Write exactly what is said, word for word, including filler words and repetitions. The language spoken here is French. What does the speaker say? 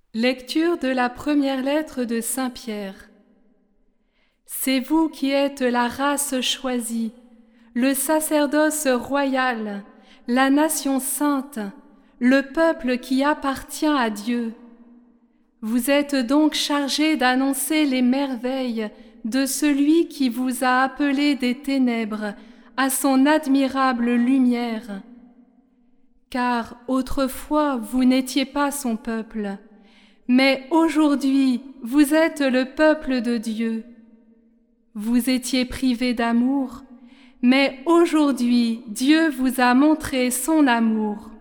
Lecture de la première lettre de Saint Pierre. C'est vous qui êtes la race choisie, le sacerdoce royal, la nation sainte, le peuple qui appartient à Dieu. Vous êtes donc chargés d'annoncer les merveilles de celui qui vous a appelés des ténèbres à son admirable lumière. Car autrefois vous n'étiez pas son peuple, mais aujourd'hui vous êtes le peuple de Dieu. Vous étiez privés d'amour, mais aujourd'hui Dieu vous a montré son amour.